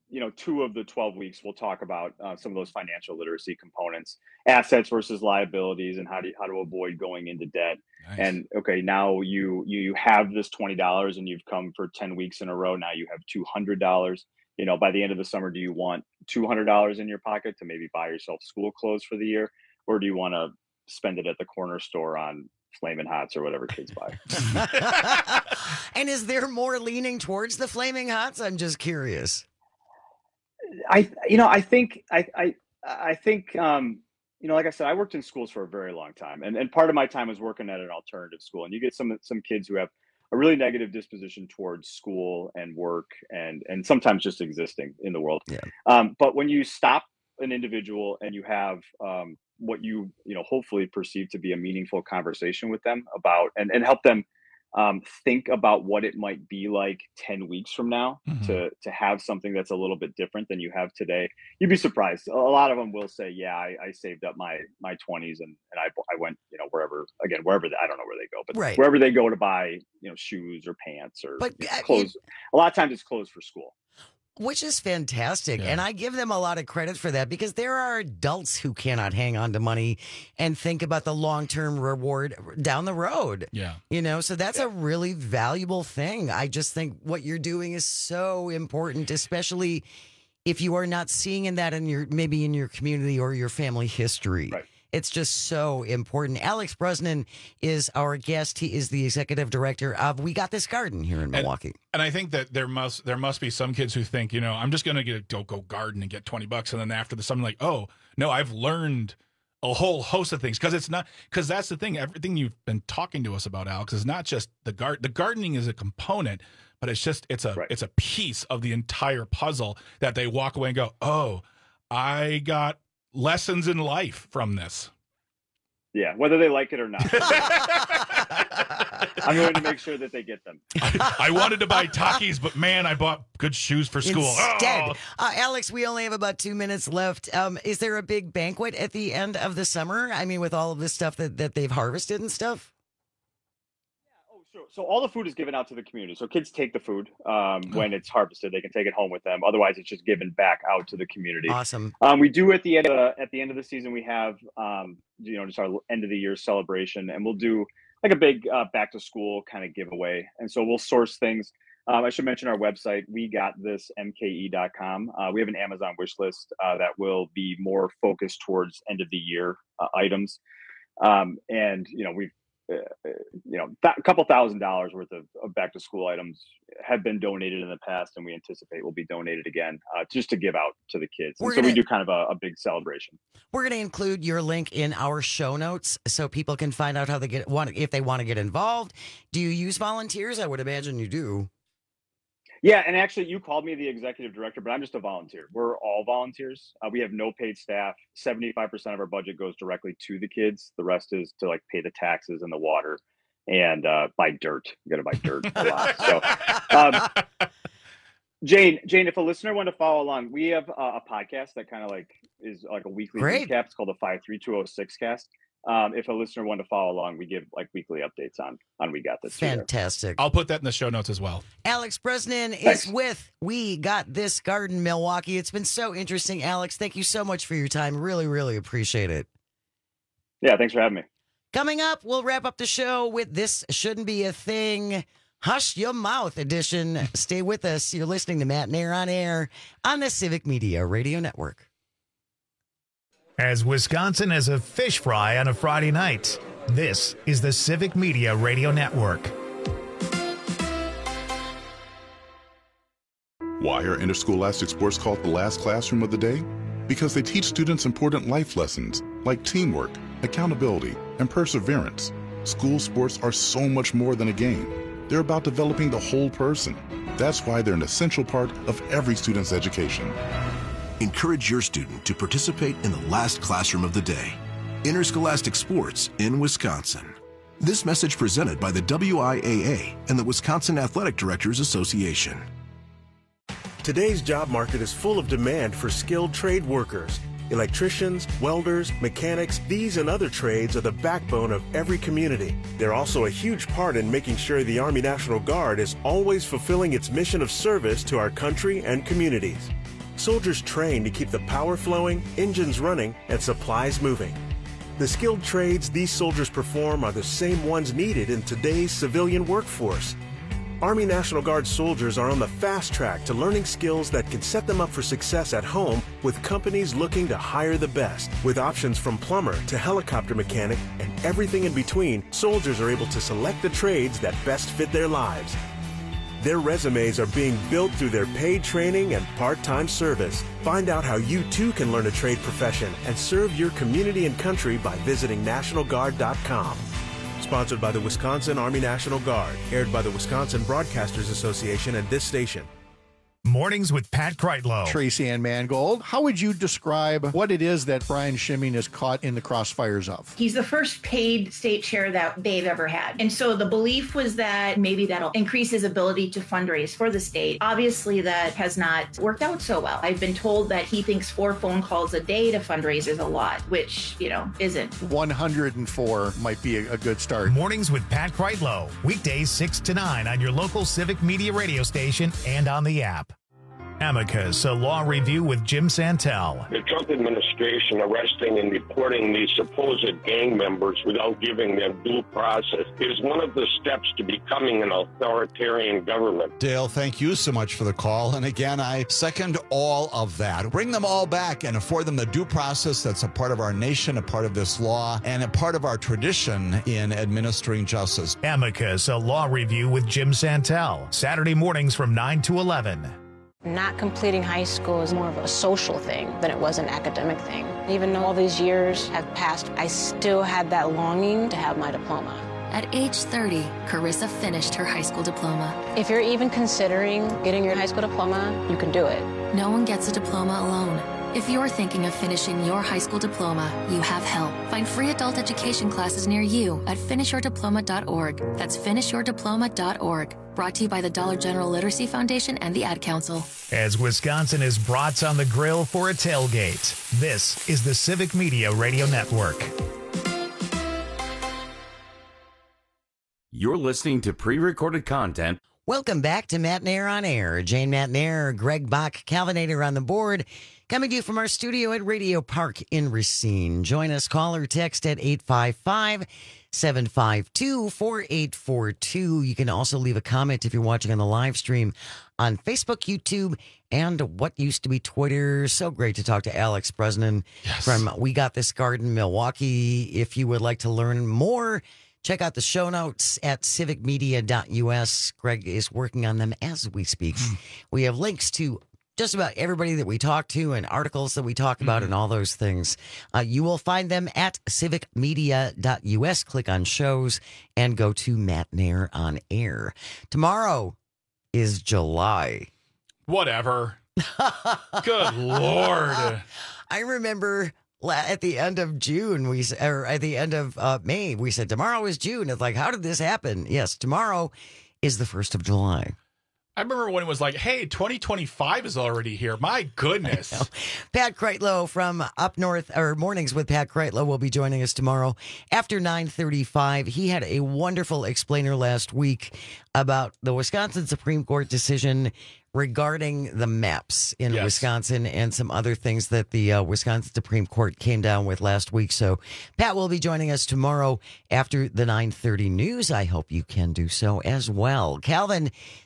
2 of the 12 weeks we'll talk about some of those financial literacy components, assets versus liabilities, and how to avoid going into debt. Nice. And okay, now you have this $20 and you've come for 10 weeks in a row. Now you have $200. You know, by the end of the summer, do you want $200 in your pocket to maybe buy yourself school clothes for the year, or do you want to spend it at the corner store on Flamin' Hots or whatever kids buy? And is there more leaning towards the Flaming Hots? I'm just curious. I think like I said, I worked in schools for a very long time, and part of my time was working at an alternative school, and you get some kids who have a really negative disposition towards school and work and sometimes just existing in the world. Yeah. But when you stop an individual and you have what you hopefully perceive to be a meaningful conversation with them about and help them think about what it might be like 10 weeks from now, to have something that's a little bit different than you have today, you'd be surprised. A lot of them will say, yeah, I saved up my 20s and I went, wherever I don't know where they go, but wherever they go to buy, shoes or pants or clothes. A lot of times it's clothes for school. Which is fantastic. Yeah. And I give them a lot of credit for that, because there are adults who cannot hang on to money and think about the long-term reward down the road. Yeah. So that's a really valuable thing. I just think what you're doing is so important, especially if you are not seeing that in your community or your family history. Right. It's just so important. Alex Brosnan is our guest. He is the executive director of We Got This Garden here in Milwaukee. And I think that there must be some kids who think, I'm just going to go garden and get $20, and then after the summer, like, oh no, I've learned a whole host of things. Because that's the thing. Everything you've been talking to us about, Alex, is not just the gardening is a component, but it's a piece of the entire puzzle that they walk away and go, oh, I got lessons in life from this. Yeah, whether they like it or not. I'm going to make sure that they get them. I wanted to buy Takis, but man, I bought good shoes for school. Instead, Alex, we only have about 2 minutes left. Is there a big banquet at the end of the summer? I mean, with all of this stuff that they've harvested and stuff? So all the food is given out to the community. So kids take the food when it's harvested. They can take it home with them. Otherwise, it's just given back out to the community. Awesome. We do at the end of the season, we have just our end of the year celebration, and we'll do like a big back to school kind of giveaway. And so we'll source things. I should mention our website, wegotThisMKE.com. We have an Amazon wish list that will be more focused towards end of the year items. a couple $1,000s worth of back to school items have been donated in the past, and we anticipate will be donated again, just to give out to the kids. And so we do kind of a big celebration. We're going to include your link in our show notes so people can find out how they if they want to get involved. Do you use volunteers? I would imagine you do. Yeah, and actually, you called me the executive director, but I'm just a volunteer. We're all volunteers. We have no paid staff. 75% of our budget goes directly to the kids. The rest is to pay the taxes and the water and buy dirt. You got to buy dirt a lot. So, Jane, if a listener wanted to follow along, we have a podcast that kind of is like a weekly recap. It's called the 53206 cast. If a listener wanted to follow along, we give weekly updates on We Got This. Fantastic. I'll put that in the show notes as well. Alex Bresnan is with We Got This Garden Milwaukee. It's been so interesting, Alex. Thank you so much for your time. Really, really appreciate it. Yeah, thanks for having me. Coming up, we'll wrap up the show with This Shouldn't Be a Thing, Hush Your Mouth edition. Stay with us. You're listening to Matt Nair on Air on the Civic Media Radio Network. As Wisconsin has a fish fry on a Friday night, this is the Civic Media Radio Network. Why are interscholastic sports called the last classroom of the day? Because they teach students important life lessons like teamwork, accountability, and perseverance. School sports are so much more than a game. They're about developing the whole person. That's why they're an essential part of every student's education. Encourage your student to participate in the last classroom of the day. Interscholastic sports in Wisconsin. This message presented by the WIAA and the Wisconsin Athletic Directors Association. Today's job market is full of demand for skilled trade workers. Electricians, welders, mechanics, these and other trades are the backbone of every community. They're also a huge part in making sure the Army National Guard is always fulfilling its mission of service to our country and communities. Soldiers train to keep the power flowing, engines running, and supplies moving. The skilled trades these soldiers perform are the same ones needed in today's civilian workforce. Army National Guard soldiers are on the fast track to learning skills that can set them up for success at home with companies looking to hire the best. With options from plumber to helicopter mechanic and everything in between, soldiers are able to select the trades that best fit their lives. Their resumes are being built through their paid training and part-time service. Find out how you too can learn a trade profession and serve your community and country by visiting NationalGuard.com. Sponsored by the Wisconsin Army National Guard. Aired by the Wisconsin Broadcasters Association and this station. Mornings with Pat Kreitlow. Tracy Ann Mangold, how would you describe what it is that Brian Schimming is caught in the crossfires of? He's the first paid state chair that they've ever had. And so the belief was that maybe that'll increase his ability to fundraise for the state. Obviously, that has not worked out so well. I've been told that he thinks 4 phone calls a day to fundraise is a lot, which, isn't. 104 might be a good start. Mornings with Pat Kreitlow. Weekdays 6 to 9 on your local Civic Media radio station and on the app. Amicus, a law review with Jim Santel. The Trump administration arresting and deporting these supposed gang members without giving them due process is one of the steps to becoming an authoritarian government. Dale, thank you so much for the call. And again, I second all of that. Bring them all back and afford them the due process that's a part of our nation, a part of this law, and a part of our tradition in administering justice. Amicus, a law review with Jim Santel. Saturday mornings from 9 to 11. Not completing high school is more of a social thing than it was an academic thing. Even though all these years have passed, I still had that longing to have my diploma. At age 30, Carissa finished her high school diploma. If you're even considering getting your high school diploma, you can do it. No one gets a diploma alone. If you're thinking of finishing your high school diploma, you have help. Find free adult education classes near you at finishyourdiploma.org. That's finishyourdiploma.org. Brought to you by the Dollar General Literacy Foundation and the Ad Council. As Wisconsin is brats on the grill for a tailgate, this is the Civic Media Radio Network. You're listening to pre-recorded content. Welcome back to Matt Nair on Air. Jane Matt Nair, Greg Bach, Calvinator on the board. Coming to you from our studio at Radio Park in Racine. Join us, call or text at 855-752-4842. You can also leave a comment if you're watching on the live stream on Facebook, YouTube, and what used to be Twitter. So great to talk to Alex Bresnan from We Got This Garden, Milwaukee. If you would like to learn more, Check out the show notes at civicmedia.us. Greg is working on them as we speak. We have links to just about everybody that we talk to and articles that we talk about and all those things. You will find them at civicmedia.us. Click on shows and go to Matt Nair on Air. Tomorrow is July. Whatever. Good Lord. I remember at the end of June, or at the end of May, we said tomorrow is June. It's like, how did this happen? Yes, tomorrow is the 1st of July. I remember when it was like, hey, 2025 is already here. My goodness. Pat Kreitlow from Up North, or Mornings with Pat Kreitlow, will be joining us tomorrow after 9:35. He had a wonderful explainer last week about the Wisconsin Supreme Court decision regarding the maps in Wisconsin and some other things that the Wisconsin Supreme Court came down with last week. So Pat will be joining us tomorrow after the 9:30 news. I hope you can do so as well. Calvin,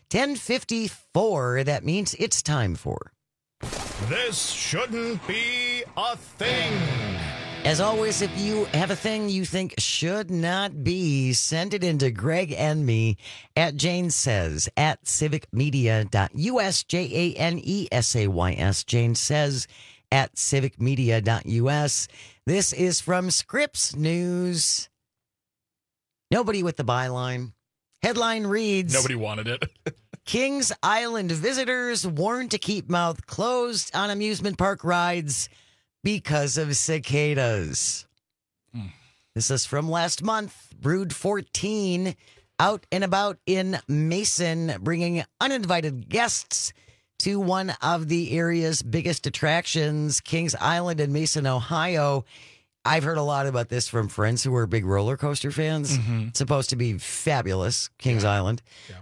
10:54. That means it's time for This Shouldn't Be a Thing. As always, if you have a thing you think should not be, send it into Greg and me at Jane Says at civicmedia.us, JANESAYS, Jane Says at civicmedia.us. This is from Scripps News. Nobody with the byline. Headline reads, nobody wanted it. Kings Island visitors warned to keep mouth closed on amusement park rides because of cicadas. This is from last month. Brood 14 out and about in Mason, bringing uninvited guests to one of the area's biggest attractions, Kings Island in Mason, Ohio. I've heard a lot about this from friends who are big roller coaster fans. It's supposed to be fabulous, Kings Island.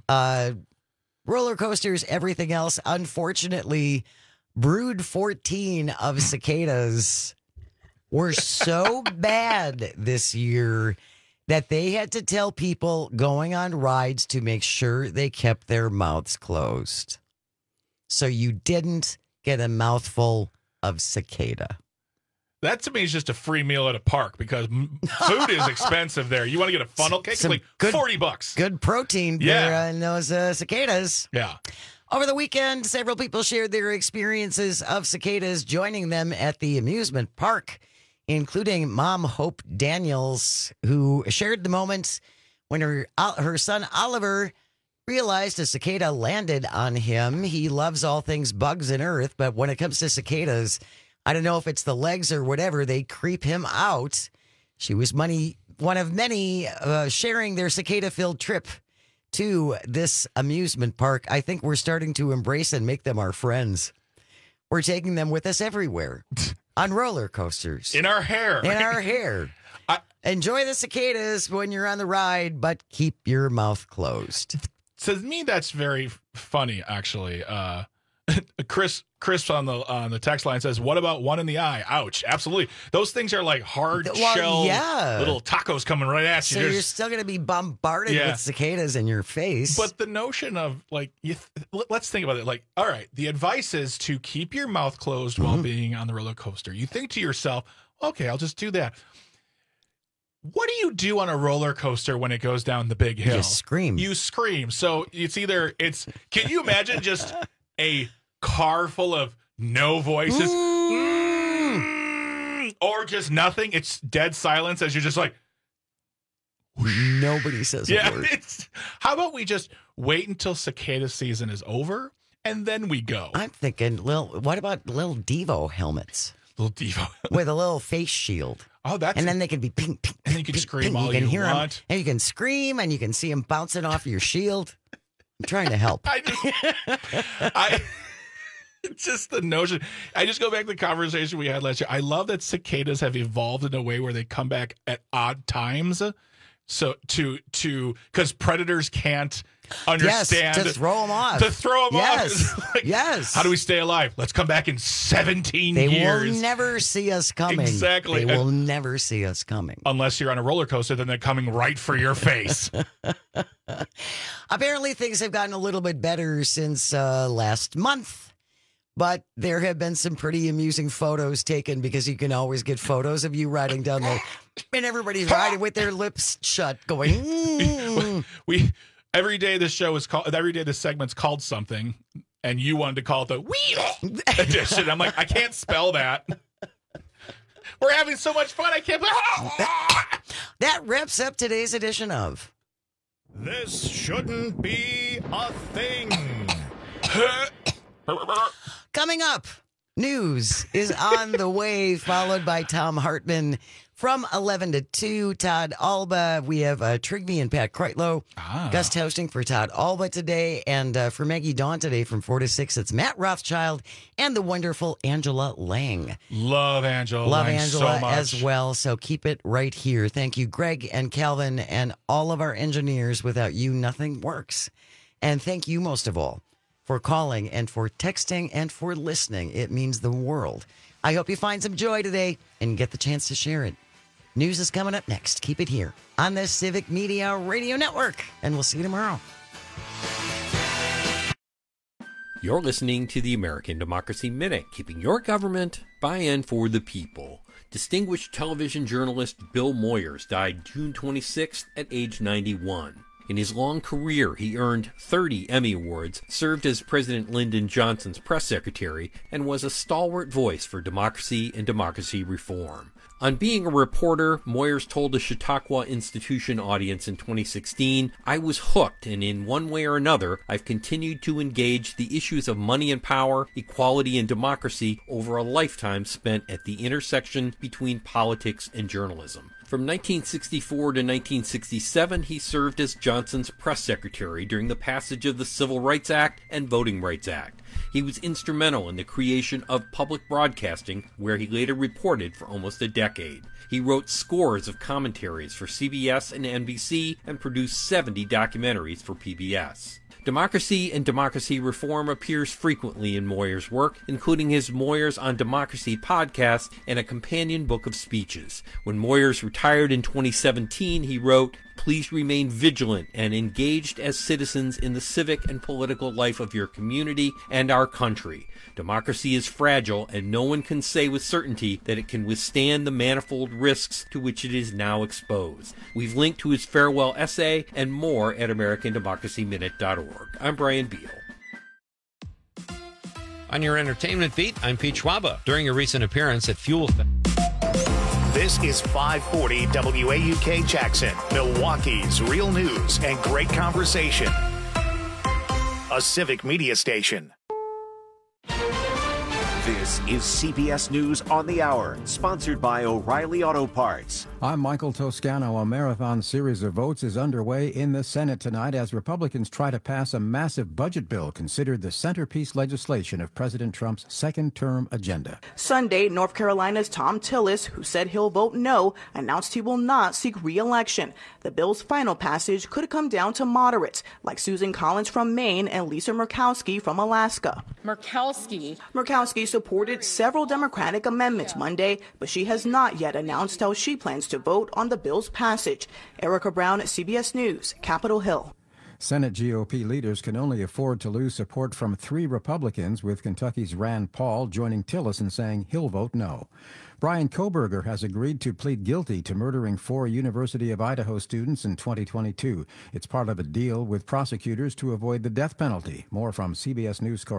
Roller coasters, everything else. Unfortunately, Brood 14 of cicadas were so bad this year that they had to tell people going on rides to make sure they kept their mouths closed. So you didn't get a mouthful of cicada. That to me is just a free meal at a park because food is expensive there. You want to get a funnel cake? It's like $40. Good protein there in those cicadas. Yeah. Over the weekend, several people shared their experiences of cicadas joining them at the amusement park, including Mom Hope Daniels, who shared the moment when her son Oliver realized a cicada landed on him. He loves all things bugs and earth, but when it comes to cicadas, I don't know if it's the legs or whatever, they creep him out. She was one of many sharing their cicada-filled trip to this amusement park. I think we're starting to embrace and make them our friends. We're taking them with us everywhere. On roller coasters. In our hair. In our hair. Enjoy the cicadas when you're on the ride, but keep your mouth closed. To me, that's very funny, actually. Chris on the text line says, what about one in the eye? Ouch. Absolutely. Those things are like hard shell little tacos coming right at you. So you're still going to be bombarded with cicadas in your face. But the notion of like, let's think about it. Like, all right, the advice is to keep your mouth closed while being on the roller coaster. You think to yourself, okay, I'll just do that. What do you do on a roller coaster when it goes down the big hill? You scream. So can you imagine just a car full of no voices or just nothing? It's dead silence as you're just like, nobody says a word. How about we just wait until cicada season is over and then we go? I'm thinking, what about little Devo helmets? Little Devo with a little face shield. Oh, and then they can be ping, ping, and you can scream all you can you hear want. Them, and you can scream, and you can see them bouncing off your shield. I'm trying to help. Just the notion. I just go back to the conversation we had last year. I love that cicadas have evolved in a way where they come back at odd times. So because predators can't understand. Yes, to throw them off. To throw them off. Like, yes. How do we stay alive? Let's come back in 17 years. They will never see us coming. Exactly. They will never see us coming. Unless you're on a roller coaster, then they're coming right for your face. Apparently, things have gotten a little bit better since last month, But there have been some pretty amusing photos taken because you can always get photos of you riding down there, and everybody's riding with their lips shut, going. Every day this show is called. Every day this segment's called something, and you wanted to call it the Wheel edition. I'm like, I can't spell that. We're having so much fun. I can't. That wraps up today's edition of This Shouldn't Be a Thing. Coming up, news is on the way, followed by Tom Hartman from 11 to 2. Todd Alba. We have Trigby and Pat Kreitlow guest hosting for Todd Alba today. And for Maggie Dawn today from 4 to 6, it's Matt Rothschild and the wonderful Angela Lang. Love Angela. Love Lang Angela so much. as well. So keep it right here. Thank you, Greg and Calvin and all of our engineers. Without you, nothing works. And thank you most of all for calling and for texting and for listening. It means the world. I hope you find some joy today and get the chance to share it. News is coming up next. Keep it here on the Civic Media Radio Network, and we'll see you tomorrow. You're listening to the American Democracy Minute, keeping your government by and for the people. Distinguished television journalist Bill Moyers died June 26th at age 91. In his long career, he earned 30 Emmy Awards, served as President Lyndon Johnson's press secretary, and was a stalwart voice for democracy and democracy reform. On being a reporter, Moyers told a Chautauqua Institution audience in 2016, "I was hooked, and in one way or another, I've continued to engage the issues of money and power, equality and democracy over a lifetime spent at the intersection between politics and journalism." From 1964 to 1967, he served as Johnson's press secretary during the passage of the Civil Rights Act and Voting Rights Act. He was instrumental in the creation of public broadcasting, where he later reported for almost a decade. He wrote scores of commentaries for CBS and NBC and produced 70 documentaries for PBS. Democracy and democracy reform appears frequently in Moyers' work, including his Moyers on Democracy podcast and a companion book of speeches. When Moyers retired in 2017, he wrote, "Please remain vigilant and engaged as citizens in the civic and political life of your community and our country. Democracy is fragile, and no one can say with certainty that it can withstand the manifold risks to which it is now exposed." We've linked to his farewell essay and more at AmericanDemocracyMinute.org. I'm Brian Beal. On your entertainment beat, I'm Pete Schwaba. During a recent appearance at Fuel This is 540 WAUK Jackson, Milwaukee's real news and great conversation. A civic media station. This is CBS News on the Hour, sponsored by O'Reilly Auto Parts. I'm Michael Toscano. A marathon series of votes is underway in the Senate tonight as Republicans try to pass a massive budget bill considered the centerpiece legislation of President Trump's second-term agenda. Sunday, North Carolina's Tom Tillis, who said he'll vote no, announced he will not seek re-election. The bill's final passage could come down to moderates, like Susan Collins from Maine and Lisa Murkowski from Alaska. Murkowski supported several Democratic amendments Monday, but she has not yet announced how she plans to vote on the bill's passage. Erica Brown, CBS News, Capitol Hill. Senate GOP leaders can only afford to lose support from 3 Republicans, with Kentucky's Rand Paul joining Tillis in saying he'll vote no. Brian Kohberger has agreed to plead guilty to murdering 4 University of Idaho students in 2022. It's part of a deal with prosecutors to avoid the death penalty. More from CBS News correspondent